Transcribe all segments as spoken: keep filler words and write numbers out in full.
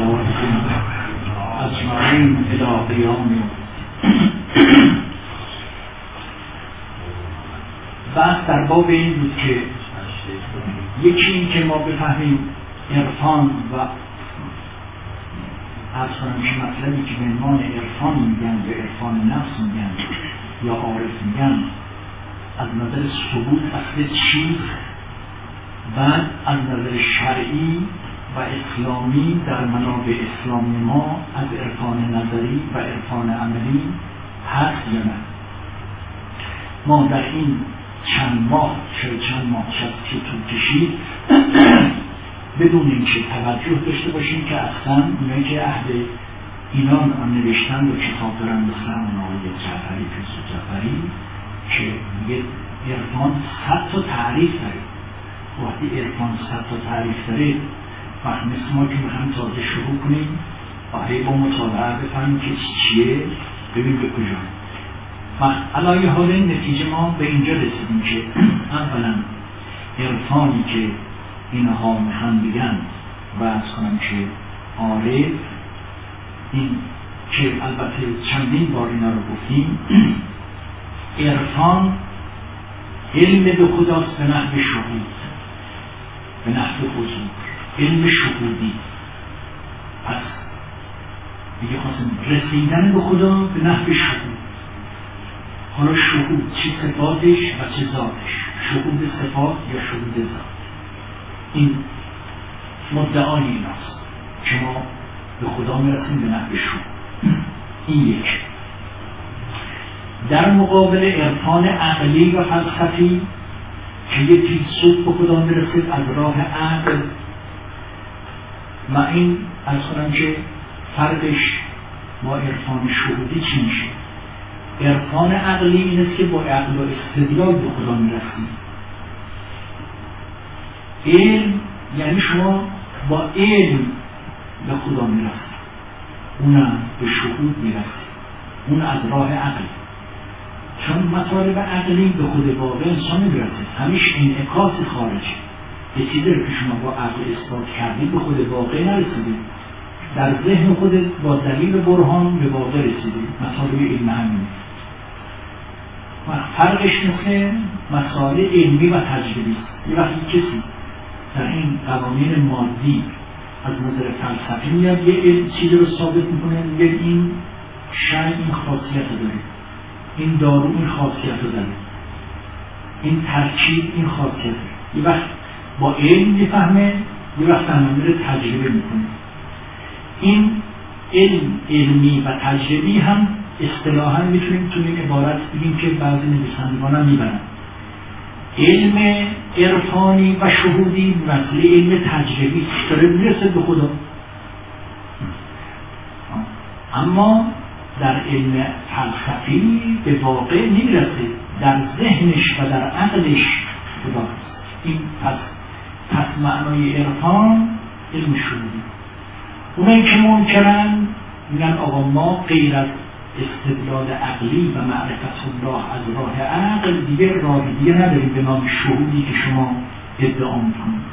حوادث اجمعین الی قیام. بحث در باب این بود که یکی این که ما بفهمیم عرفان و عرض کنم که مطلبی که به عنوان عرفان میگن به عرفان نفس میگن یا عارف میگن از نظر ثبوت اصل چیز، بعد از نظر شرعی و اسلامی در منابع اسلامی ما از عرفان نظری و عرفان عملی هست یا نه. ما در این چند ماه شاید چند ماه شاید که طول کشید بدون اینکه توجه داشته باشیم که اصلا اونایی که اهل اینان آن نوشتن و کتاب دارن مثل اون آقای جعفری فیلسوف جعفری که میگه عرفان صد تا تعریف داره. وقتی عرفان صد تا تعریف داره وقت مثل ما که میخوایم تازه شروع کنیم باید با مطالعه بفهمیم که چیه، ببین به کجا. وقت علایه حال نتیجه ما به اینجا رسیدیم که اولا عرفانی که اینها میخوان بگن و از کنم که عارف این که البته چندین بار اینا رو گفتیم عرفان علم به خداست به نحو شهود، به نحو حضور، علم شهودی. پس دیگه خواستم رسیدن به خدا به نحو شهود. حالا شهود چه صفاتش و چه ذاتش، شهود صفات یا شهود ذات، این مدعای ایناست که ما به خدا میرسیم به نحو شهود. این یک. در مقابل عرفان عقلی و فلسفی که یک فیلسوف به خدا میرسید از راه عقل و این از کنم که فرقش با عرفان شهودی چی میشه. عرفان عقلی این است که با عقل و استدلال به خدا میرسید. علم یعنی شما با علم به خدا میرسید، اونم به شهود میرسید، اون از راه عقل. چون مطالب عقلی به خود واقع انسان میرسید، همیشه انعکاس خارجی. یه چیزی رو که شما با عقل اثبات کردید به خود واقع نرسیدید، در ذهن خودت با دلیل برهان به واقع رسیدید. مطالب علم همینه. فرقش مثل مسائل علمی و تجربی. یه وقتی کسی در این قوانین مادی از نظر فلسفی میاد یه علم چیزی رو ثابت میکنه، میگه این شیء این خاصیت رو داره، این دارو این خاصیت رو داره، این ترکیب این خاصیت رو. یه وقت با علم میفهمه، یه وقت تمامی رو تجربه میکنه. این علم علمی و تجربی هم اصطلاحاً میتونیم تو این عبارت بگیم که بعضی نویسندگان هم میبرن علم عرفانی و شهودی مثل علم تجربی داره میرسه به خدا، اما در علم فلسفی به واقع نمیرسه، در ذهنش و در عقلش خدا. این پس پس معنای عرفان علم شهودی. اونایی که منکرن میگن آقا ما غیر از استدلال عقلی و معرفت الله از راه عقل دیگه راه دیگه نداریم به نام شهودی که شما ادعا میکنید.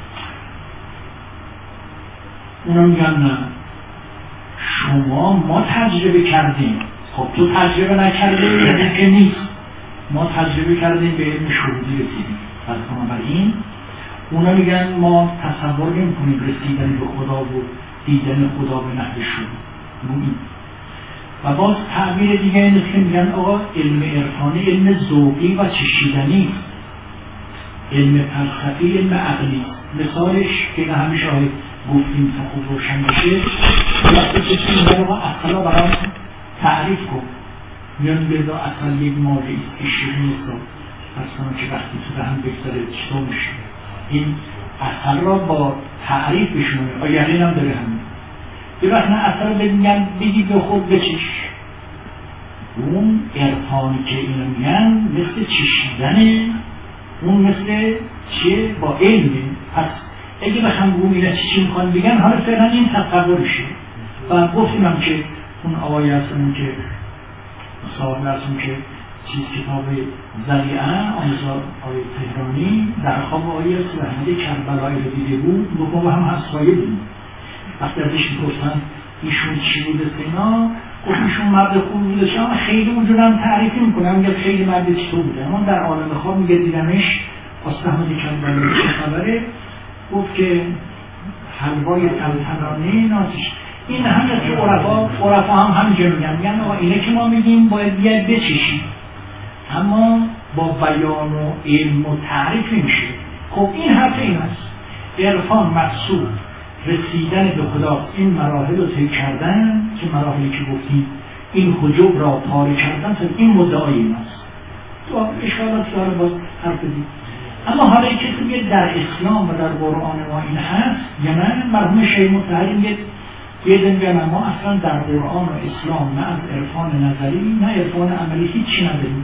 اونا میگن نه شما ما تجربه کردیم. خب تو تجربه نکرده یعنی که نیست، ما تجربه کردیم به علم شهودی رسیدیم. پس بنابراین اونا میگن ما تصور نمی‌کنیم رسیدن به خدا و دیدن خدا به نحو شهود. و باز تعبیر دیگه اینه که میگن آقا علم عرفانی علم ذوقی و چشیدنی، علم فلسفی علم عقلی. مثالش که همیشه های گفتیم تا خوب روشن بشه، وقتی که این رو اصلا برای تعریف کن میان بیدا اصلا یک مالی است که شیرین است رو اصلا که وقتی تو به هم بگذاره چطور میشه این اصلا را با تعریف بشونه. آیقین هم داره همین یه وقت نه اصلا بگن بگی به خود بچش. اون عرفانی که اینو میگن مثل چشیدنه، اون مثل چیه؟ با علمه. پس اگه بخوام بگم اینا چی چی میخوان بگن حالا فعلا این تصورشه. و گفتیم هم که اون آقایی هستن که صاحب هستن که چیز کتاب ذریعه آموزار آقای تهرانی در خواب آقای رسول احمد کربلایی رو دیده بود، بکنم هم هست خواهی بودیم. و وقتی ازش می‌پرسن ایشون چی بوده سینا، گفت ایشون مرد خوب بوده. شما خیلی اونجورم تعریف می‌کنم، میگه خیلی مرد چطور بوده، اما در عالم خواب میگه دیدمش آستحمدی کردن چه خبره، گفت که حلوای تلتنانه نازش. این همه که عرفا عرفا هم همینجا میگن، میگن آقا اینه که ما میگیم باید بیاید بچشید، اما با بیان و علم و تعریف نمیشه. خب این حرف این است، عرفان مقصود رسیدن به خدا، این مراحل رو طی کردن که مراحلی که گفتیم این حجب را پاره کردن، تا این مدعای این است. تو اشکالات داره باز حرف دید. اما حالا این کسی میگه در اسلام و در قرآن ما این هست یا نه؟ مرحوم شیخ مطهری میگه یه دنگه ما اصلا در قرآن و اسلام نه از عرفان نظری نه عرفان عملی هیچی نداریم.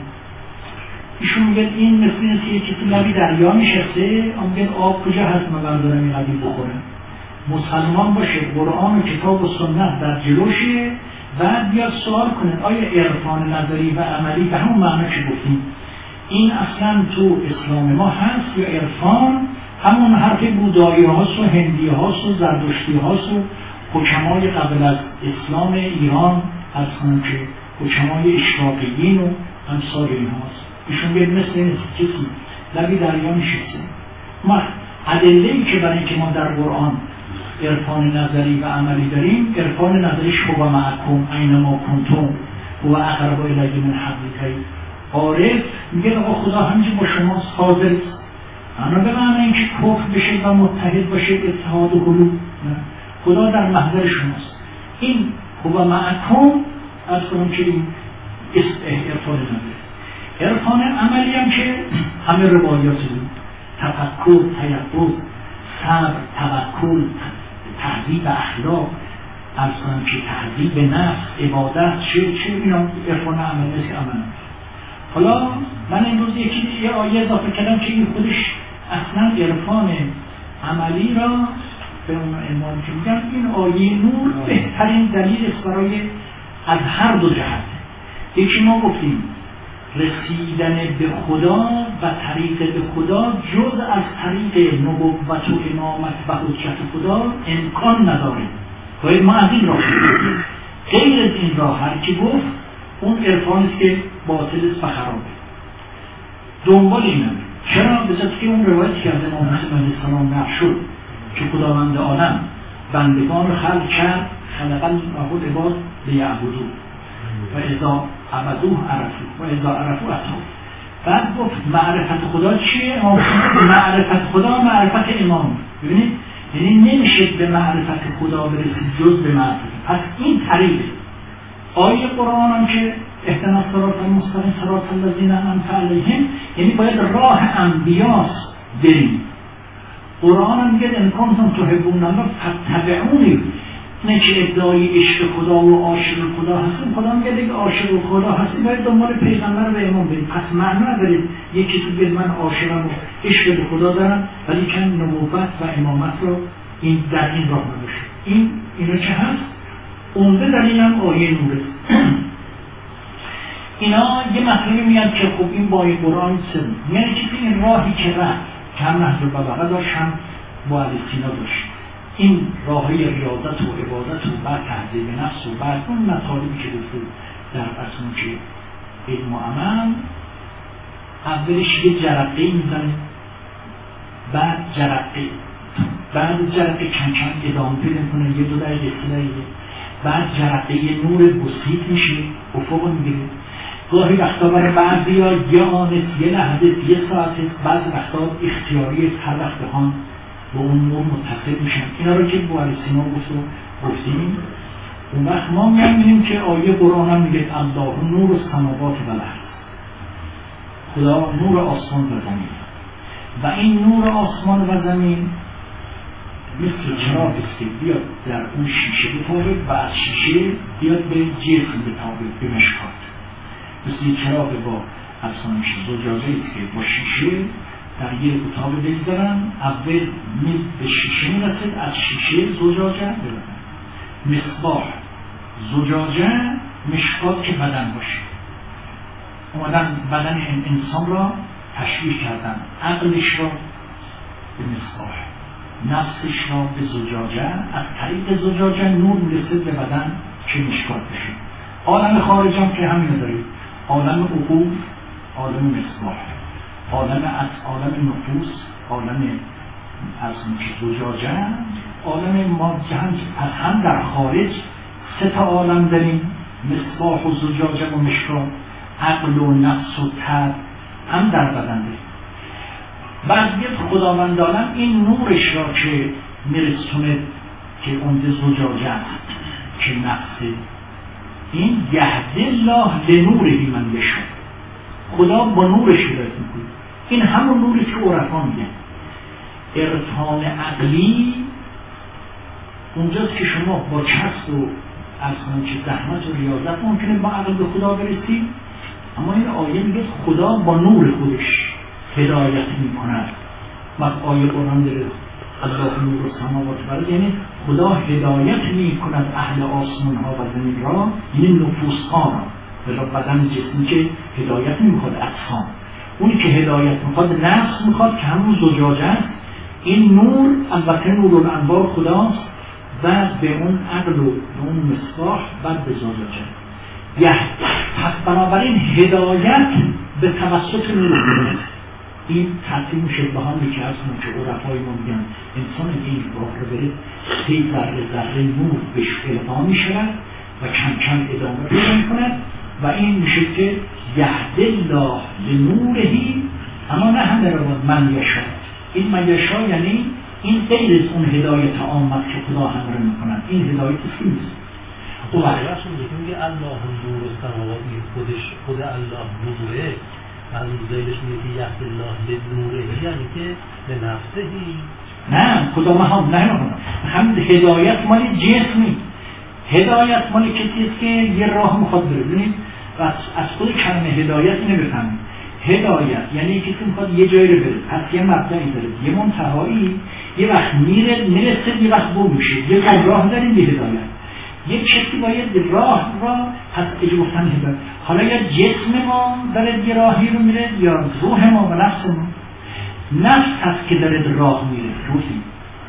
ایشون میگه این مثل اینه که یکی تو لبی دریا نشسته، اون میگه آب کجا هست من بردارم این قدیم بخورم. مسلمان باشه، قرآن و کتاب و سنت در جلوشه، بعد بیاد سوال کنه آیا عرفان نظری و عملی به همون معنی که گفتیم این اصلا تو اسلام ما هست یا عرفان همون حرف بودایی هاست و هندی هاست و زردشتی هاست و حکمای قبل از اسلام ایران از کنم که حکمای اشراقیین و امثال این هاست. ایشون بیاد مثل این کسی لبی دریا نشسته. ما ادله‌ای که برای اینکه ما در قرآن عرفان نظری و عملی داریم، عرفان نظریش هو معکم اینما کنتم هو اقرب الیه من حبل الورید. عارف میگه آقا خدا همینجا با شما حاضر است، اما به معنی اینکه کفر بشه و متحد باشه اتحاد و حلول، خدا در محضر شماست. این هو معکم از کنم که این عرفان نظری. عرفان عملی هم که همه روایات بود، تفکر، تیقظ، صبر، توکل، تهذیب اخلاق، از کنم که تهذیب نفس، عبادت، چه چه اینا عرفان عملی است. عمل حالا من امروز یکی یه آیه اضافه کردم که این خودش اصلا عرفان عملی را به اون عنوان که میگم این آیه نور بهترین دلیل است برای از هر دو جهت. یکی ما گفتیم رسیدن به خدا و طریق به خدا جز از طریق نبوت و امامت و حجت خدا امکان نداره، باید ما از این راه بریم. غیر از این راه هر کی گفت اون عرفان است که باطل است و خرابه. دنبال اینم چرا؟ بذات که اون روایت کرده امام حسین علیه السلام نقل شد که خداوند عالم بندگان رو خلق کرد، خلق العباد عباد لیعبدوه و اذا عبدوه عرفوه و اذا عرفوه اتوه. بعد گفت معرفت خدا چیه؟ معرفت خدا معرفت امام. ببینید یعنی نمیشه به معرفت خدا برسید جز به معرفت. پس این طریقه آیه قرآن هم که اهدنا الصراط المستقیم صراط الذین انعمت علیهم، یعنی باید راه انبیاست بریم. قرآن هم میگه ان کنتم تحبون الله فاتبعونی. نه که ادعای عشق خدا و عاشق خدا هستیم، خدا میگه دیگه عاشق خدا هستیم باید دنبال پیغمبر و امام بریم. پس معنی نداره یکی تو بگه من عاشقم و عشق به خدا دارم ولی که نبوت و امامت رو این در این راه نباشه. این اینو چه هست؟ عمده دلیل هم آیه نوره. اینا یه مطلبی میاد که خب این با قرآن سر یعنی که این راهی که رفت که هم نهج البلاغه داشت هم با سینا داشت، این راهی ریاضت و عبادت و بعد تهذیب نفس و بعد اون مطالبی که گفت در اصلا که علم و عمل، اولش یه جرقه میزنه، بعد جرقه، بعد جرقه کم کم ادامه پیدا کنه یه دو دقیقه سه دقیقه، بعد جرقه یه نور بسیط میشه افق میگیره. گاهی وقتا برای بعضی ها یه آنست یه لحظه یه ساعت، بعض وقتا اختیاری هر وقت بخوان با اون نور متصل میشن. اینا رو که با سینا گفتیم اون وقت ما میگیم که آیه قرآن هم میگه الله نور السماوات و الارض، خدا نور آسمان و زمین و این نور آسمان و زمین مثل چراغ است که بیاد در اون شیشه بتابه و از شیشه بیاد به جسم بتابه به مشکات، مثل چراغ با افسانه زجاجه است که با شیشه در یه اتاق بگذارن، اول میز به شیشه میرسید، از شیشه زجاجه ببرن، مصباح زجاجه مشکات که بدن باشه. اومدن بدن انسان را تشبیه کردن، عقلش را به مصباح، نفسش را به زجاجه، از طریق زجاجه نور میرسه به بدن که مشکات بشه. عالم خارج هم که همین داریم، عالم عقول، عالم مصباح، عالم از عالم نفوس، عالم از زجاجه، عالم ماده هم. پس هم در خارج سه تا عالم داریم، مصباح و زجاجه و مشکات، عقل و نفس و طبع، هم در بدن داریم. بعضیت خداوند عالم این نورش را که میرسونه که اون زجاجه است که نفسه، این یهدی الله لنوره من یشاء، خدا با نورش هدایت میکنه. این همون نوری که عرفا میگن. ارفان عقلی اونجاست که شما با چسب و از خانم که زحمت و ریاضت ممکنه با عقل به خدا برسید، اما این آیه میگه خدا با نور خودش هدایت میکند. وقت آیه قرآن داره الله نور السماوات والارض، یعنی خدا هدایت میکند اهل آسمان ها و زمین را، یعنی نفوس ها را، بلا بدن جسمی که هدایت میخواد اجسام، اونی که هدایت میخواد نفس میخواد که همون زجاجه است. این نور البته نور الانوار خداست، بعد به اون عقل و به اون مصباح، بعد به زجاجه. یه پس بنابراین هدایت به توسط نور خداست. این تقسیم شبهانی که از اون که عرفای ما میگن انسان این راه رو بره سی ذره ذره نور بهش القا میشود و کم کم ادامه پیدا میکند و این میشه که یهدی الله لنورهی، اما نه هم در من یشاء. این من یشاء یعنی این غیر از اون هدایت آمد که خدا همراه میکند، این هدایت اصلی نیست. خب برایشون میگه الله نور السماواتی، خودش خود الله نوره، از زیرش میگه یهدی الله لنورهی، یعنی که به نفسهی. نه خدا مهم نه مهم هم هدایت مالی جسمی، هدایت مالی کسیست که یه راه میخواد بره. ببینید از خود کلمه هدایت اینو بفهمید. هدایت یعنی کسی میخواد یه جایی رو بره، پس یه مبدأی داره، یه منتهایی، یه وقت میره میرسه، یه وقت گم میشه. یه راه داریم به هدایت. یک کسی باید راه را پس اجا گفتن هدایت. حالا یا جسم ما داره یه راهی رو میره یا روح ما و نفس ما. نفس هست که داره راه میره، روحی.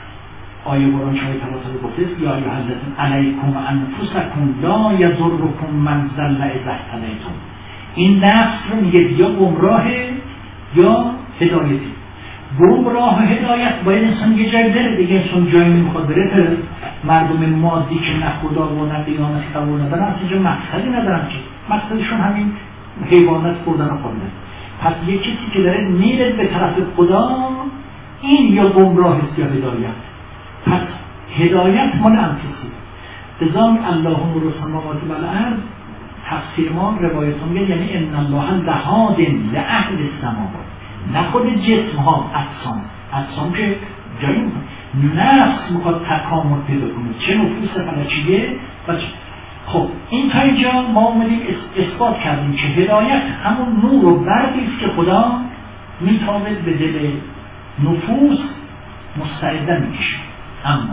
آیه قرآن شای تواتر گفته یا ایها الذین علیکم انفسکم لا یضرکم من ضل اذا اهتدیتم. این نفس رو میگه یا گمراهه یا هدایتی. گمراه و هدایت باید انسان یه جایی بره دیگه. انسان جایی نمیخواد بره، مردم مادی که نه خدا و نه دیانت قبول ندارن از اینجا مقصدی ندارن که مقصدشون همین حیوانات خوردن و خوردن. پس یه کسی که داره میره به طرف خدا، این یا گمراه است یا هدایت. پس هدایت مال انفسی. بزام الله نور السماوات والارض تفسیر ما روایت میگه یعنی ان الله لهاد لاهل السماوات، نه خود جسم ها، اجسام. اجسام که جایی نفس میخواد تکامل پیدا کنه، چه نفوس فلکیه و چه. خب این تا اینجا ما اومدیم اثبات کردیم که هدایت همون نور و برقی است که خدا میتونه به دل نفوس مستعدن میکشه. اما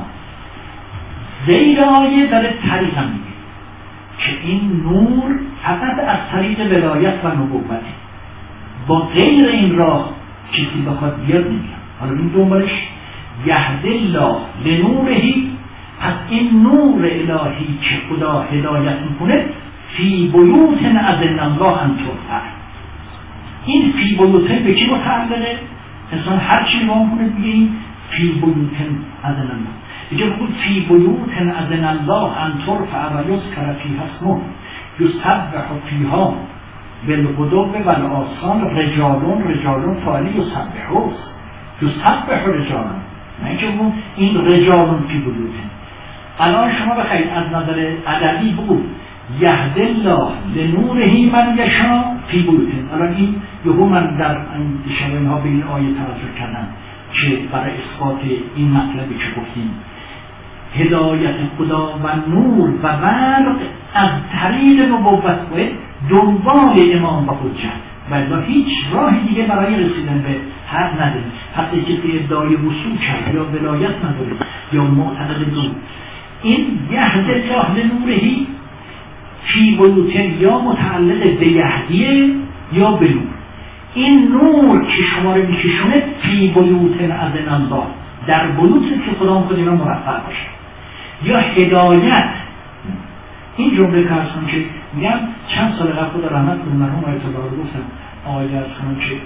زیر آیه داره طریق هم میگه که این نور فقط از طریق ولایت و نبوته، با غیر این راه کسی بخواد بیاد نمیاد. حالا این دنبالش یهدی الله لنورهی، از این نور الهی که خدا هدایت میکنه فی بیوت اذن الله ان ترفع. این فی بیوت به چی متعلقه؟ انسان هر چی نگاه کنه دیگه این فی بیوت اذن الله دیگه بگو فی بیوت اذن الله ان ترفع و یذکر فیها اسمه یسبح فیها بالغدو والآصال رجالون رجالون فاعلی یسبحون یسبح رجالون، نه اینکه این رجالون فی بیوت. الان شما بخواید از نظر ادبی بگو یهدی الله لنورهی من یشاء فی بیوت. الان این یهو من در شبانه ها به این آیه توجه کردم که برای اثبات این مطلبی که گفتیم هدایت خدا و نور و برق از طریق نبوت باید دنبال امام و حجت، ولی هیچ راه دیگه برای رسیدن به حق نداریم. حتی کسی ادعای وصول کرد یا ولایت نداره یا معتقد دون. این یهدی الله لنورهی فی بیوت یا متعلق به یهدیه یا به نور. این نور که شما رو میکشونه فی بیوت اذن الله در بلوط که خدا میخواد اینا موفق باشه. یا هدایت، این جمله که هست که میگم چند سال قبل خدا رحمت کنه مرحوم آیت الله رو گفتم، آقای درس کنم که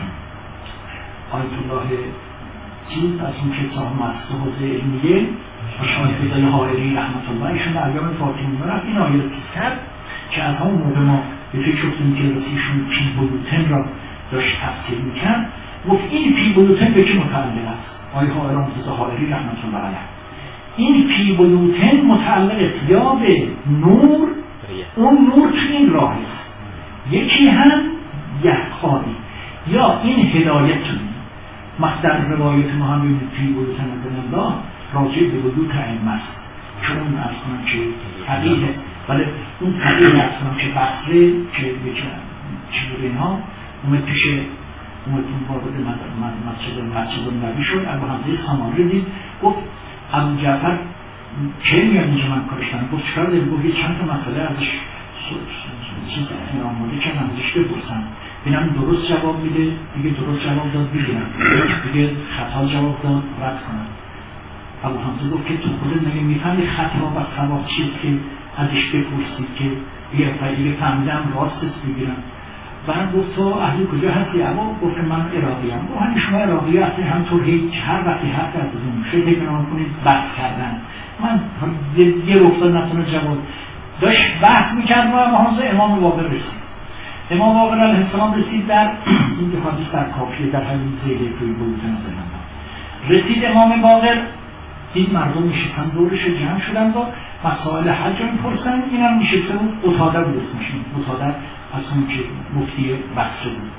آیت الله چیز از اون که صاحب مؤسسه حوزه علمیه شاید فضای حائری رحمت الله ایشون در ایام فاطمی رفت این آیه رو توضیح کرد که از همون موقع ما به فکر شدیم که ایشون پی بلوتن را داشت تفسیر میکرد، گفت این پی بلوتن به چه متعلق است؟ آیه فضای حائری رحمت الله علیه این پی بلوتن متعلق یا به نور، اون نور تو این راه است، یکی هم یحخاری یا این هدایت تو مصدر روایت ما هم ببینید پی بلوتن از الله راجع به بلوط علم است، چون ارز کنم که حقیقه، ولی اون حقیقه ارز کنم که بحثه که به چیزور اینها اومد پیش اومد اون وارد مسجد نبی شد، ابو حمزه سامانی دید گفت ابو جعفر چه میاد اینجا من کارش کنم؟ گفت چکار داری؟ گفت چند تا مسئله ازش چیز آماده کردم ازش بپرسم ببینم درست جواب میده، دیگه درست جواب داد بگیرم، دیگه خطا جواب داد رد کنم. ابو حمزه گفت که تو خودت مگه میفهمی خطا و صواب چیست که ازش بپرسید که یه دیگه فهمیدم راستت بگیرم. بعد گفت تو اهلی کجا هستی؟ اما گفت من عراقیم. گفت همین شما عراقی هستی همطور هیچ هر وقتی حرف از اون شده بنام کنید بحث کردن. من یه رفتار نتونه جواب داشت بحث میکرد و ابو حمزه امام باقر رسید. امام باقر علیه السلام رسید در این که حدیث در کافیه در همین زیده توی بلوط نزدن رسید. امام باقر دید مردم میشکن دورش جمع شدن و مسائل حج رو میپرسن. این هم میشکن اون قطاده بود اسمشون، قطاده از اون که مفتی بصره بود.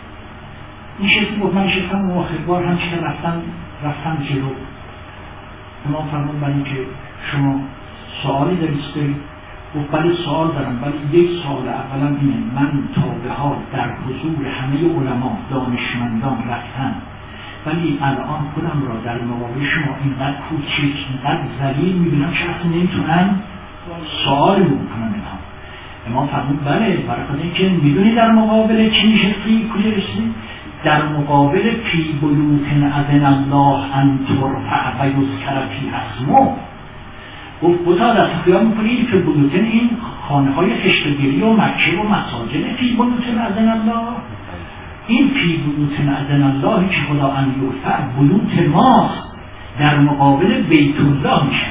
میشکن گفت من شکن و آخر بار هم که رفتن رفتن جلو. امام فرمود برای که شما سوالی دارید دارید؟ گفت بله سوال دارم، ولی یک سوال اولا اینه من تا به حال در حضور همه علما دانشمندان رفتم، ولی الان خودم را در مقابل شما اینقدر کوچک اینقدر ذلیل میبینم که اصلا نمیتونم سوال بکنم. اینها امام فرمود بله، برای اینکه میدونی در مقابل چی نشستی کجا رسیدی؟ در مقابل فی بیوت اذن الله ان ترفع و یذکر فیها اسمه. گفت بتا دست خیال میکنید که بیوت این خانه های خشتگیری و مکه و مساجد فی بیوت اذن الله، این فی بیوت اذن الله که خدا ان یرفع بیوت ماست در مقابل بیت الله میشه.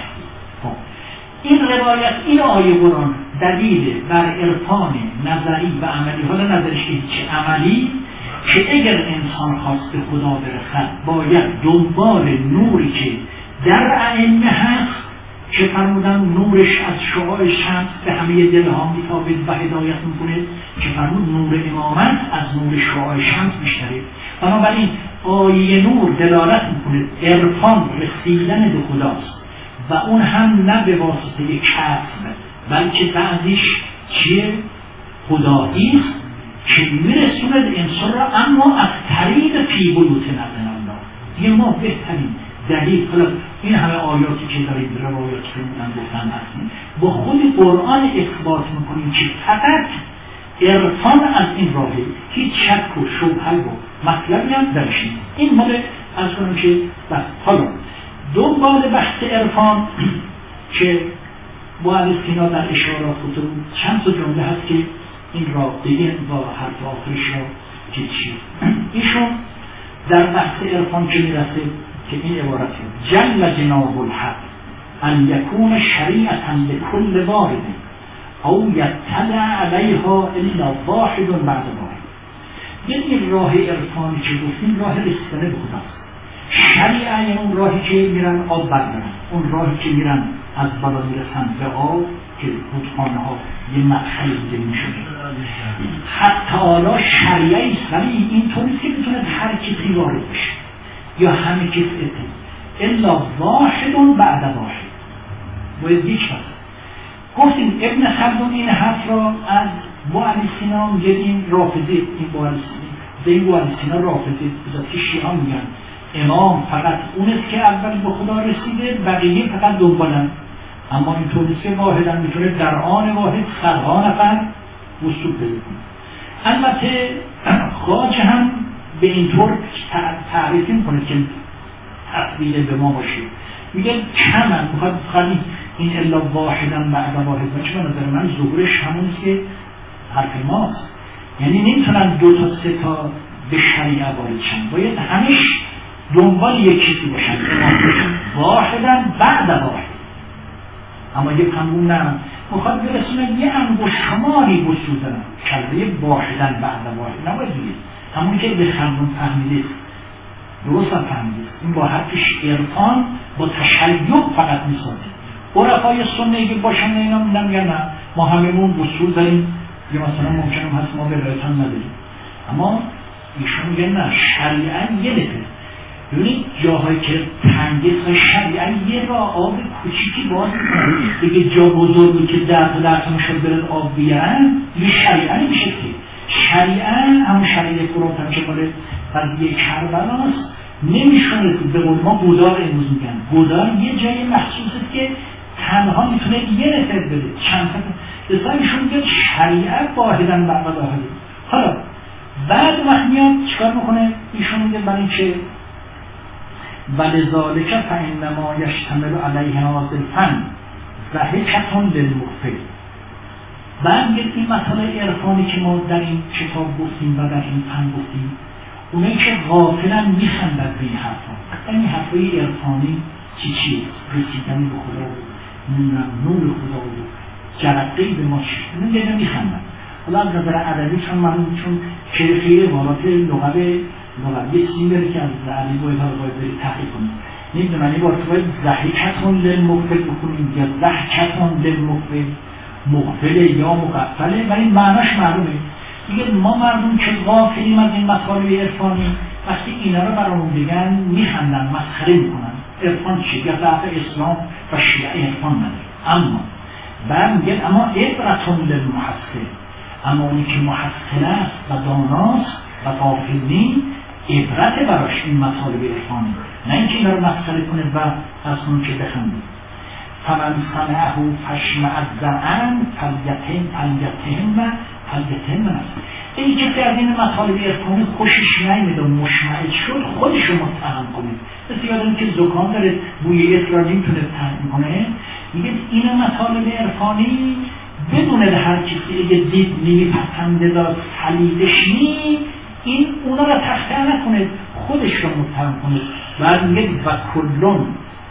این روایت این آیه قرآن دلیل بر عرفان نظری و عملی، حالا نظرش که چه عملی، که اگر انسان خواست به خدا برسد باید دنبال نوری که در ائمه هست که فرمودن نورش از شعاع شمس به همه دلها میتابد و هدایت میکنه، که فرمود نور امامت از نور شعاع شمس بیشتره. بنابراین آیه نور دلالت میکنه عرفان رسیدن به خداست و اون هم نه به واسطه کسب، بلکه بعضیش چیه؟ خداییست که میرسوند انسان را، اما از طریق فی بیوت اذن الله. دیگه ما بهترین دلیل خلاص این همه آیاتی که دارید روایات که بودن گفتن هستیم با خود قرآن اثبات میکنیم که فقط عرفان از این راهه، هیچ شک و شبهه و مطلبی هم درش نیست. این مال از کنم که بس. حالا دنبال بحث عرفان که با علی سینا در اشارات خودتون چند تا جمله هست که این را بگیم با حرف آخرش را که چی ایشون در بحث عرفان که میرسه که این عبارت جل جناب الحق ان یکون شریعتا لکل وارد او یطلع علیها الا واحد بعد واحد. این راه عرفانی که گفتیم راه رسیدن به خداست. شریعه یعنی اون راهی که میرن آب بردارن، اون راهی که میرن از بالا میرسن به آب که رودخانه ها یه مدخل دیگه میشه. حتی حالا شریعه است ولی اینطور نیست که بتونه هر کسی وارد بشه یا همه کس اتن الا واحد بعد واحد. باید یک بسید. گفتیم ابن خلدون این حرف را از با علی سینا میگه این رافضه، این با علی سینا به این با علی سینا رافضه بذاتی شیعه میگن امام فقط اون است که اول به خدا رسیده، بقیه فقط دنبالن. اما این طور نیست که واحدن میتونه در آن واحد صدها نفر وصول پیدا کنه. البته خواجه هم به این طور تعریف میکنه که تفویض به ما باشه. میگه کمن میخواد خالی این الا واحدن بعد واحد باشه. به نظر من ظهورش همونیست که حرف ماست. یعنی نمیتونن دو تا سه تا به شریعه وارد شن، باید همش دنبال یک چیزی باشن. واحدن بعد واحد. اما یه قانون نه میخواد برسونه یه انگشت شماری بسودن کلمه واحدن بعد واحد نباید بگید همون که به قانون فهمیدید درست هم فهمیدید. این با حرفش عرفان با تشیع فقط میسازه. عرفای سنی که باشن اینا میدن یا نه ما هممون وصول داریم یا مثلا ممکنه هست ما ولایت هم نداریم، اما ایشون میگن نه شریعه یه دفعه. ببینید جاهایی که تنگیز های شریعه یه راه آب کوچیکی باز میکنن دیگه جا بزرگی که در تا در تا میشد برد آب بیارن یه شریعه نمیشه که شریعه همون شریعه فرات هم که باید قضیه کربلاست نمیشونه به قول ما گودار امروز میگن. گودار یه جای مخصوصه که تنها میتونه یه نفر بده چند تا دستان ایشون میگه شریعه واحدن بعد واحد. حالا بعد وقت میاد چکار میکنه ایشون میگه برای چه ولذالک فانما یشتمل علیه هذا الفن ضحکة للمخفی. بعد میگه این مسئله عرفانی که ما در این کتاب گفتیم و در این فن گفتیم اونایی که غافلن میخندن به این حرفا. این حرفای عرفانی چی چیه؟ رسیدن به خدا و نور خدا و جرقه‌ای به ما چیه؟ اینو میخندن. حالا از نظر عربی چون من چون خیلی والات لغوی لغوی سیمری که از عربی باید ها رو باید برید تحقیق کنیم نمیدونم این بار که باید ضحکتون للمغفل بکنیم یا ضحکتون للمغفل مغفل یا مغفله ولی معناش معلومه. دیگه ما مردم که غافلیم از این مطالب عرفانی وقتی اینا رو برامون بگن میخندن مسخره میکنن. عرفان چی؟ یا ضعف اسلام و شیعه عرفان نداره. اما بعد میگن اما عبرتون للمحسن، اما اونی که محسن است و داناست و غافل نیست عبرت براش این مطالب عرفانی، نه اینکه اینا رو مسخره کنه و از اون که بخنده. فمن سمعه فاشمئز عنه فلیتم فلیتم و فلیتم است. این که از این مطالب عرفانی خوشش نمیاد و مشمئز شد خودش رو متهم کنید. مثل یادم که زکام داره بوی اطلاع نمیتونه تحمل کنه میگه این مطالب عرفانی بدون هر کسی اگه دید نمیپسنده داد خلیدش نی این اونا رو تخته نکنه خودش رو متهم کنه. بعد میگه و کلون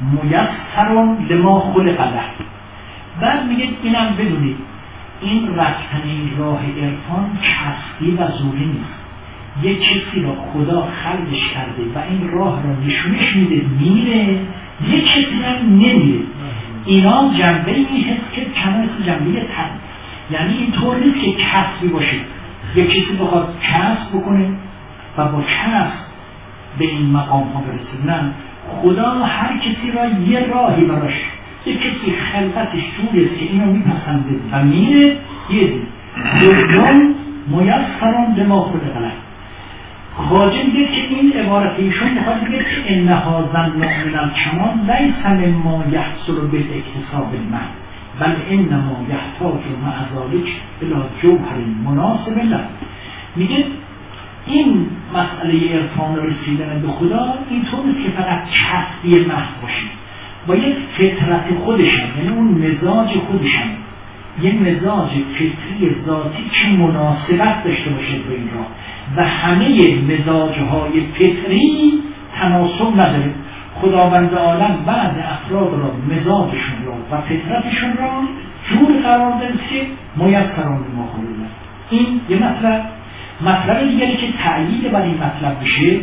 میسرون لما خلق له. بعد میگه اینم بدونید این رفتن این راه عرفان کسبی و زوری نیست. یک چیزی رو خدا خلقش کرده و این راه رو نشونش میده میره، یک چیزی هم نمیره. اینا جنبه ای هست که کنار جنبه تن، یعنی این طور نیست که کسبی باشه یک چیزی بخواد کسب بکنه و با کسب به این مقام ها برسه. نه، خدا هر کسی را یه راهی براش، یک کسی خلقتش جوریست که اینو میپسنده و میره یه دید دوم میسران لما خلق له. خواجه میگه که این عبارت ایشون میخواد بگه که انها ظن من الکمال لیس مما یحصل بالاکتساب المعنی بل انما یحتاج مع ذلک الی جوهر مناسب له. میگه این مسئله عرفان رسیدن به خدا اینطور نیست که فقط کسبی محض باشه، باید فطرت خودشن، یعنی اون مزاج خودشن، یه مزاج فطری ذاتی که مناسبت داشته باشه به این راه و همه مزاجهای فطری تناسب نداره. خداوند عالم بعد افراد را مزاجشون را و فطرتشون را جور قرار داده که میسرون لما خلق له. این یه مطلب. مطلب دیگری که تأیید بر این مطلب بشه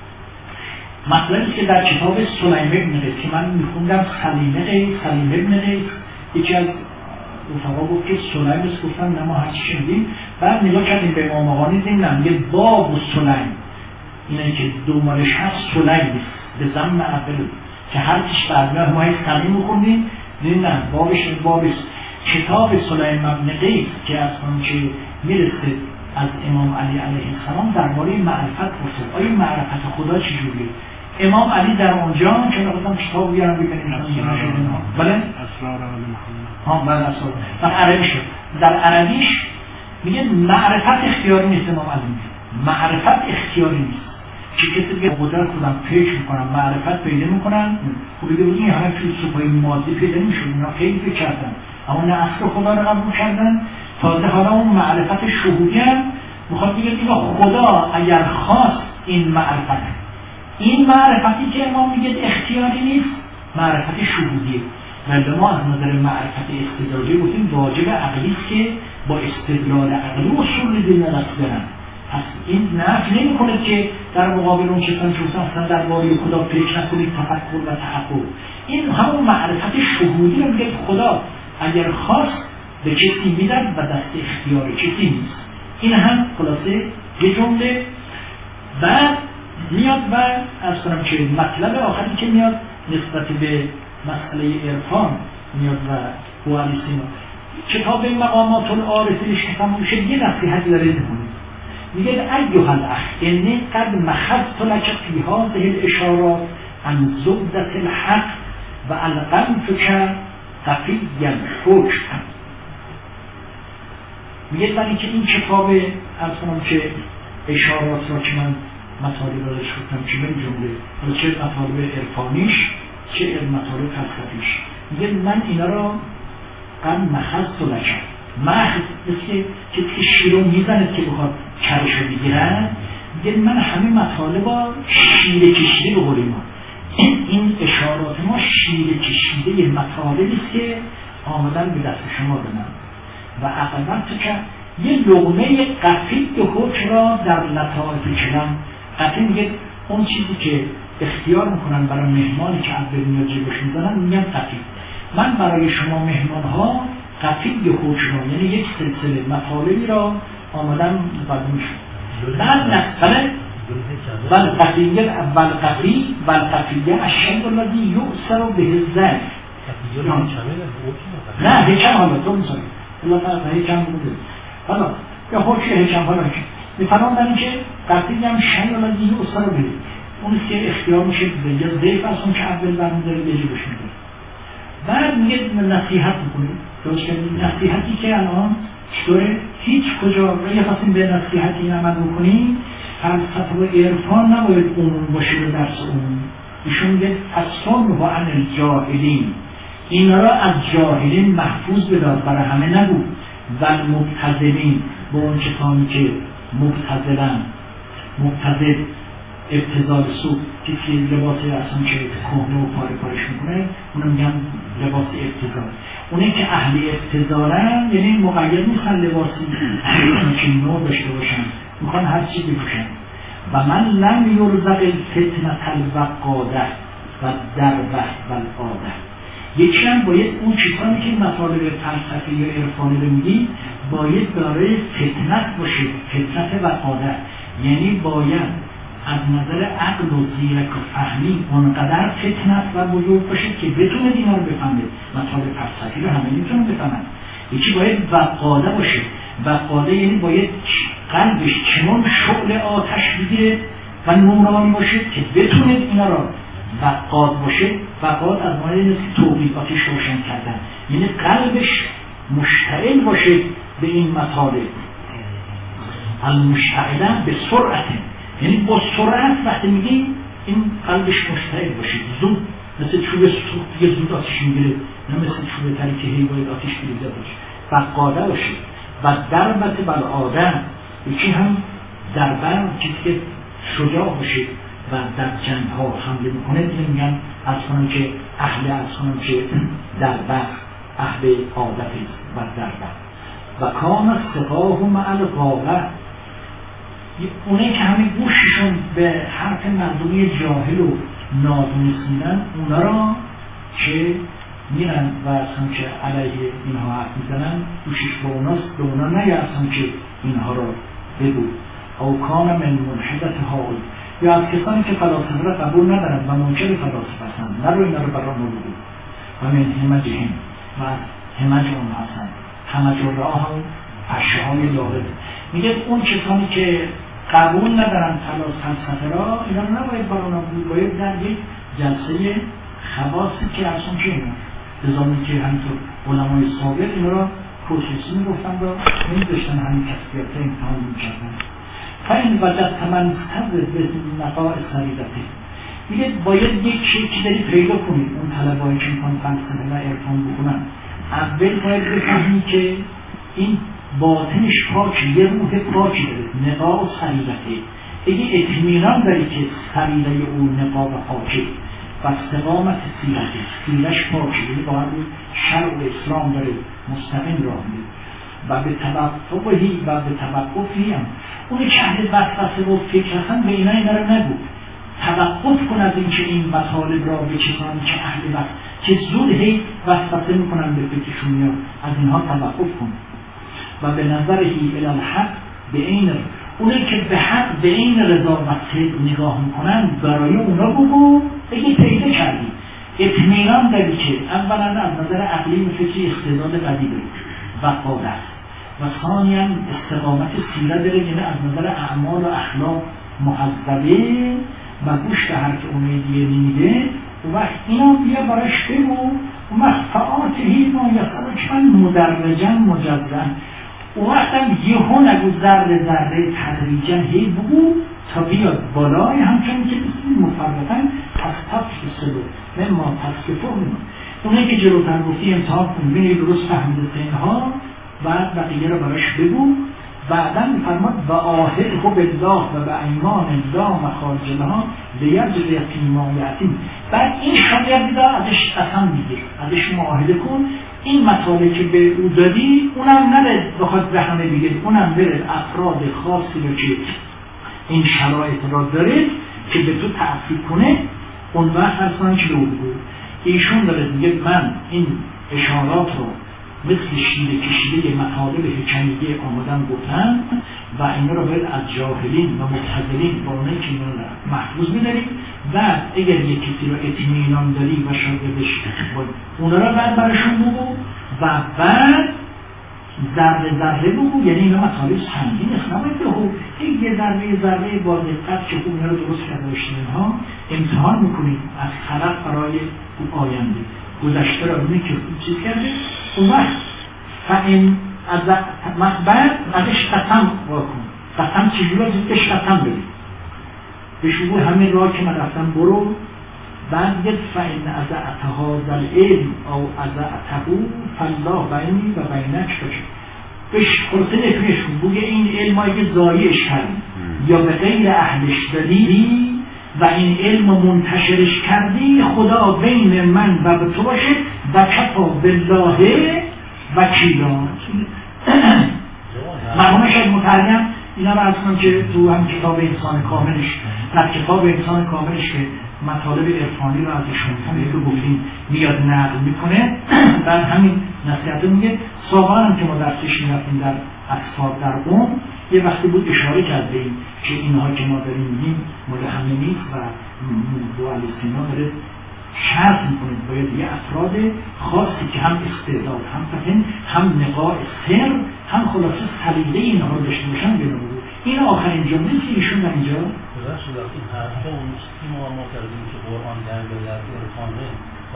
مطلبی که در کتاب سلیم ابن قیس که من میخوندم سلیم قیس سلیم ابن قیس یکی از رفقا گفت که سلیم است، گفتم نه ما هرچی شنیدیم. بعد نگاه کردیم به امام مغانی دیدیم یه باب و سلیم اینه که دومارش هست سلیم است به ضم اول که هر چیش برمیاد ما هیچ سلیم میخوندیم دیدیم نه بابش بابش کتاب سلیم ابن قیس که از اون که میرسه از امام علی علیه السلام درباره معرفت پرسید آیا معرفت خدا چجوریه؟ امام علی در اونجا که نگفتم کتاب بیارم بکنیم بله؟ اسرار آل محمد ها بله اسرار در عربیش در عربیش میگه معرفت اختیاری نیست. امام علی میگه معرفت اختیاری نیست. چه کسی که قدرت خودم پیش میکنن معرفت پیدا میکنن خب دیگه این همه فیلسوفای مادی پیدا میشه، اونا خیلی فکر کردن اما نه اصل خدا رو قبول کردن. تازه حالا اون معرفت شهودی هم میخواد بگه دیگه خدا اگر خواست این معرفت، این معرفتی که ما میگه اختیاری نیست، معرفت شهودی. ولی ما از نظر معرفت استدلالی بودیم واجب عقلی است که با استدلال عقلی اصول دین دست برن. پس این نفی نمی کنه که در مقابل اون کسانی که اصلا در باره خدا فکر نکنید تفکر و تحقق. این همون معرفت شهودی رو میگه خدا اگر خواست به کسی میدن و دست اختیار کسی نیست. این هم خلاصه یه جمله. بعد میاد و از کنم که مطلب آخری که میاد نسبت به مسئله عرفان میاد و هو علی سینا کتاب مقامات العارفینش که تمام شد یه نصیحتی داره میکنه، میگه ایها الاخ انی قد مخضت لک فی هذه الاشارات عن زبدة الحق و القمتک خفی الحکم. میگه من که این کتاب از کنم که اشارات را که من مطالب را شدم که من جمله چه مطالب عرفانیش چه مطالب فلسفیش، میگه من اینا را قد مخضت لک، مخض مثل که شیرو میزنه که بخواد کرشو بگیرن، میگه من همه مطالب را شیره کشیده به قول ما، این, این اشارات ما شیره کشیده مطالبی است که آمدن به دست شما بدن و اقلا تو که یه لقمه قفید حکم را در لطائف کلام. قفید میگه اون چیزی که اختیار میکنن برای مهمانی که عبد میاد جیبش میزنن میگن قفید. من برای شما مهمان ها قفید حکم را یعنی یک سلسله مطالبی را آمدن مقدم شد. بعد نقبله والقفیه والقفی والقفیه الشیء الذی یؤثر به الذات. نه هیچم حالا تو میسایی الله تعالی هیچم بوده حالا یا خوشی هیچم حالا که میفرمان داریم که قفیه هم شیء الذی یؤثر به اون که اختیار میشه به یا ضعف از اون که اول برمیداره به جیبش میده. بعد میگه نصیحت میکنیم درست که نصیحتی که الان چطوره هیچ کجا اگه خواستیم به نصیحتی این عمل بکنیم فلسفه و عرفان نباید عموم باشه به درس عموم. ایشون میگه فصل و عن الجاهلین، اینا را از جاهلین محفوظ بدار، برای همه نبود. و مبتذلین با اون کسانی که مبتذلن، مبتذل ابتذال سوء که لباسی اصلا که کهنه و پاره پارش میکنه اونو میگن لباس ابتذال. اونه که اهل ابتذالن یعنی مقید میخوان لباسی که نو داشته باشن، میخوان هر چی بپوشن. و من لم یرزق الفتنة الوقاده و دربه و العاده. یکی هم باید اون چیزانی که مطالب فلسفی یا عرفانی رو میگی باید داره فتنت باشه، فتنت وقاده، یعنی باید از نظر عقل و زیرک و فهمی اونقدر فتنت و بزرگ باشه که بتونه اینا رو بفهمه. مطالب فلسفی رو همه میتونه بفهمن. یکی باید وقاده باشه، وقاده یعنی باید قلبش چنان شعل آتش بگیره و نورانی باشه که بتونه اینا رو وقاد باشه. وقاد از معنی نیست که توقیفاتش روشن کردن، یعنی قلبش مشتعل باشه به این مطالب. المشتعلن به سرعت، یعنی با سرعت وقتی میگیم این قلبش مشتعل باشه، زود مثل چوب سوخت یه زود آتش میگیره، نه مثل چوب تری که هی باید آتش گریزه باشه. وقاده باشه. و دربت بر آدم یکی هم دربر کسی که شجاع باشه و در جنگ ها حمله میکنه میگن از کنم که اهل از کنم که دربر اهل عادتی و دربر. و کام سقاه مع الغاوه، اونه که همه گوششون به حرف مردمی جاهل و نادونست میدن اونا را که میرن و اصلا که علیه اینها حرف میزنن گوشش به اوناست، به اونا نگرسن که اینها را بگو. او کان من منحدت حال، یا از کسانی که فلاسفه را قبول ندارن و منکر فلاسفه هستند نرو اینا رو برام بگو. و من همجهم و همج اون هستند، همج را هم پشه های لابد. میگه اون کسانی که قبول ندارن فلسفه را اینا رو نباید برام بود، باید در یک جلسه خواصی که اصلا که اینا بزامنی که همینطور علمای سابق اینا را پروسسی میگفتن را نمیداشتن همین کسبیت امتحان میکردن. فاین وجدت من تبرز به نقاء خریدته. میگه باید یک چیزی داری پیدا کنید. اون طلبایی که میخوان فلسفه و عرفان بکنن اول باید بفهمی که این باطنش پاکی، یه روح پاکی داره، نقاء خریدته. اگه اطمینان داری که خریده او نقاء و پاکی و استقامت سیرته، سیرش پاکی، یعنی باید شرع و اسلام داره مستقیم راه میره و به توقفی و به توقفی هم اونی که اهل وسوسه و فکر هستن به اینا اینا رو نگو، توقف کن از این که این مطالب را بچشن که اهل وسوسه که زود هی وسوسه میکنن به فکرشون میاد، از اینها توقف کن و به نظرهی الی الحق به این اونی که به حق به این رضا و صدق نگاه میکنن برای اونا بگو بگی پیدا کردی اطمینان داری که اولا از نظر عقلی و فکری استعداد قوی داری و قادر و ثانیاً استقامت سیره داره، یعنی از نظر اعمال و اخلاق محذبه و گوش به حرف اونی دیگه نمیده و وقت اینا بیا براش بگو و مخفعاتهی ما یخرج من مدرجا مجزن و وقتم یه ها نگو ذره ذره تدریجا هی بگو تا بیاد بالای همچنین که بسید مفرقا تفتف سلو من ما تفتفه میمون اونه که جلوتر گفتی امتحان کن بینی درست فهمیده اینها بعد بقیه رو براش بگو. بعدا میفرماد و آهد خب بالله و به ایمان الله مخارج لها لیجزی فیمایتیم. بعد این شاگردی دا ازش قسم میگیر، ازش معاهده کن این مطالعه که به او دادی اونم نره بخواد به همه بگیر، اونم بره افراد خاصی رو که این شرایط را داره که به تو تعفیل کنه اون وقت اصلا چه رو بگو. ایشون داره میگه من این اشارات رو مثل شیره کشیده مطالب حکمیه آمدن گفتن و اینا رو باید از جاهلین و متحضرین با اونه که اینا رو محفوظ میداریم و اگر یک کسی رو اطمینان داری و شاگردش اونا رو بعد برشون بگو و بعد ذره ذره بگو، یعنی اینا مطالب سنگین است نباید بگو این یه ذره ذره با دقت که خوب اینا رو درست کرده باشین ها امتحان میکنید از خلق برای اون آینده گذشته را بینید که خوب چیز کرده اون وقت فاین از بعد ازش قسم واکن قسم چیزی را زیدش قسم بدید به شروع همین راه که من رفتم برو بعد گفت فاین از اتهاز العلم او از اتهو فالله بینی و بینک باشه بهش خلاصه نفرش کن بگه این علم هایی که ضایعش کردی یا به غیر اهلش دادی و این علم منتشرش کردی خدا بین من و به تو باشه و کفا بالله وکیلا. مرحوم شاید مترجم اینا رو از کنم که تو هم کتاب انسان کاملش در کتاب انسان کاملش که مطالب عرفانی رو ازشون همه که گفتیم میاد نقل میکنه بعد همین نصیحت میگه سابقا هم که ما درسش میرفتیم در اطفال در قوم یه وقتی بود اشاره کرده ایم که اینها که ما داریم میگیم مال همه نیست و موضوع علیه سینا داره شرط میکنید باید یه افراد خاصی که هم استعداد هم فهم هم نقاء سر هم خلاصه سلیقه اینها رو داشته باشن بیانو بود. این آخرین جمله که ایشون در اینجا درست شد این حرفا اون چیزی ما ما کردیم که قرآن در بلد عرفانه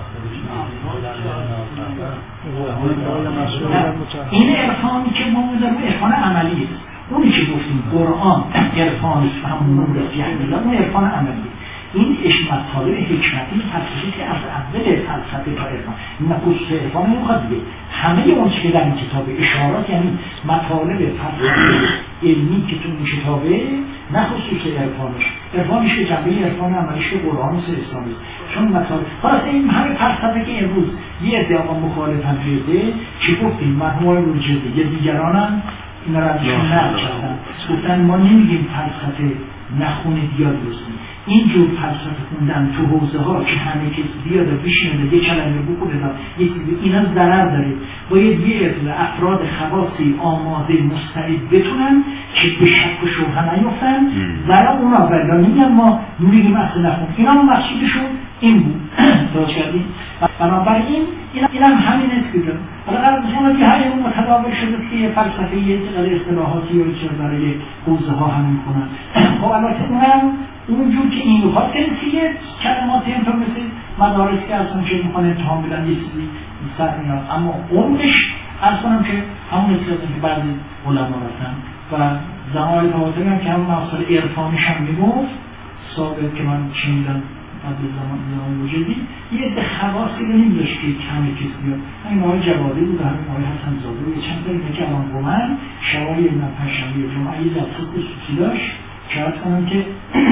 این عرفانی که ما میذارم عرفان عملی است. اونی که گفتیم قرآن عرفان است و همون نور یعنی اون عرفان عملی. این مطالب حکمتی فلسفی که از اول فلسفه تا عرفان نخست عرفان نمیخواد دیگه همه اون چیزی که در این کتاب اشارات یعنی مطالب فلسفی علمی که تو این کتابه نخصوص عرفانش عرفانش که جنبه عرفان عملیش که قرآن است اسلامی چون مطالب خلاص این همه فلسفه که امروز یه عده آقا مخالفن شده چی گفتیم مرحوم روجردی یه دیگرانم این را ازشون نقل کردن گفتن ما نمیگیم فلسفه نخونید یاد بستیم اینجور فلسفه خوندن تو حوزه ها که همه کسی بیاد و بشینه یه کلمه بکنه اینا ضرر داره. باید یه عده افراد خواصی آماده مستعد بتونن که به شک و شبهه نیفتن ضرر اونا بلا میگن ما میگیم اصلا نخون اینا ما مقصودشون این بود درست کردیم بنابراین این هم همین است که حالا قرار بسیار که هر اون متداول شده که یه فلسفه یه قدر اصطلاحاتی و چه برای حوزه ها همین کنن خب البته اونم اونجور که این بخواد که یه کلماتی هم تو مثل مدارس که اصلا که میخوان امتحان بدن یه چیزی سر میاد اما عمقش از کنم که همون اصلاحاتی که بعضی علما رفتن و زمان طباطبایی هم که هم مسائل عرفانیش هم میگفت ثابت که من شنیدم از زمان زمان وجودی یه عده خواصی رو نمیداشت که کمی کسی بیاد. همین آقای جوادی بود و همین آقای حسن زاده بود. چند تا اینه که الان گمن شبای من پنجشنبه جمعه یه جلسه خصوصی داشت شاید کنم که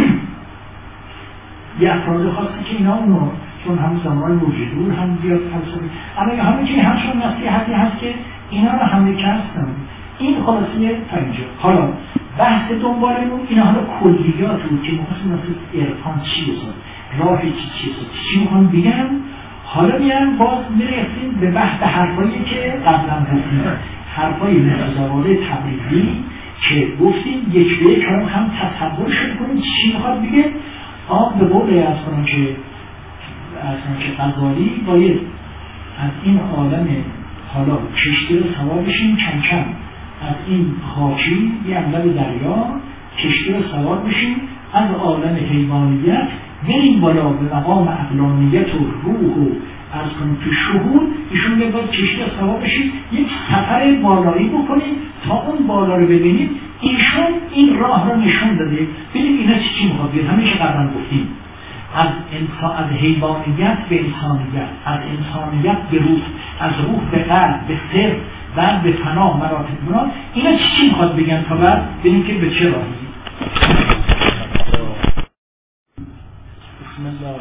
یه افراد خاصی که اینا اونو چون هم زمان وجودور هم بیاد فلسفه اما همه که همشون نصیحتی هست که اینا رو هم کردن. این خلاصیه تا اینجا. حالا بحث دنبالمون اینا حالا کلیات بود که مخصوص مثل عرفان چی بسید راه چی چی بسید چی میخوان بگم. حالا میرم باز میرسیم به بحث حرفایی که قبلا گفتیم حرفای مثل زواله تبریزی که گفتیم یک به یک هم هم تصور شد کنیم چی میخواد بگه. آب به قول از کنم که از کنم که غزالی باید از این عالم حالا کشتی رو سوار بشیم کم کم از این خاکی یه اندر دریا کشتی رو سوار بشیم از عالم حیوانیت بریم بالا به مقام عقلانیت و روح و از کنیم تو شهود ایشون باید کشتی رو سوار بشیم یک سفر بالایی بکنیم تا اون بالا رو ببینیم. ایشون این راه رو نشون داده. ببینیم اینا چی چی میخواد بیاد. همیشه قبلا گفتیم از انسان از حیوانیت به انسانیت از انسانیت به روح از روح به قلب به سر بعد به فنا مراتب بنا اینا چی چی میخواد بگن تا بعد ببینیم که به چه راهی. بسم الله